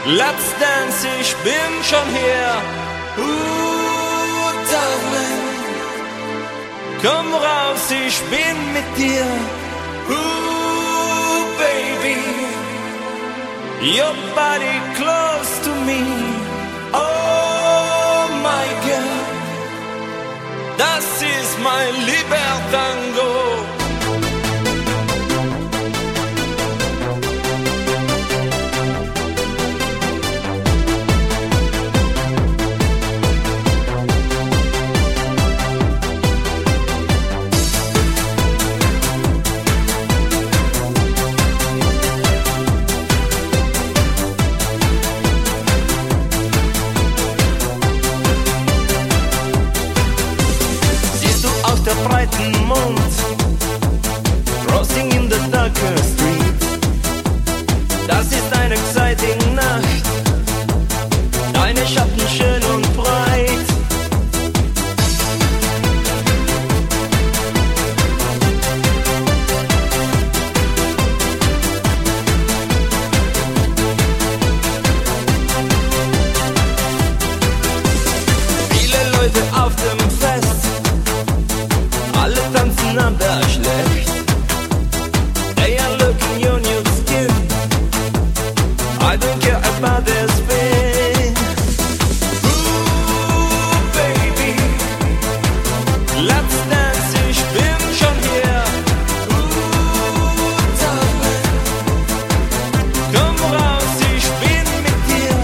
Let's dance, ich bin schon hier. Darling, komm raus, ich bin mit dir. Baby, your body close to me. Oh my girl, das ist mein Libertango. Der breiten Mond, crossing in the darker street. Das ist eine exciting Nacht, deine Schatten schön und breit. Viele Leute auf dem Fest, alle tanzen aber schlecht. They are looking your new skin. I don't care about their spin. Ooh, baby, let's dance, ich bin schon hier. Ooh, darling, komm raus, ich bin mit dir.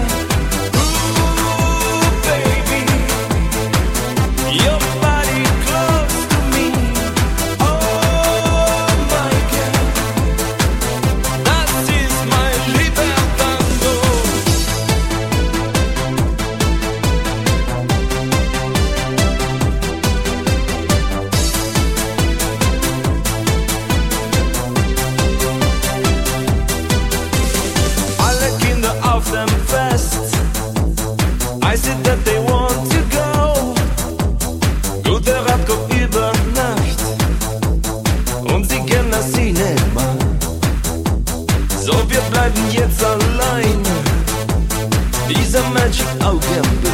Ooh, baby, your body close to me. Fest. I said that they want to go. Guter Radko über Nacht und sie gehen das Cinema. So, wir bleiben jetzt allein. Dieser Magic Augenblick.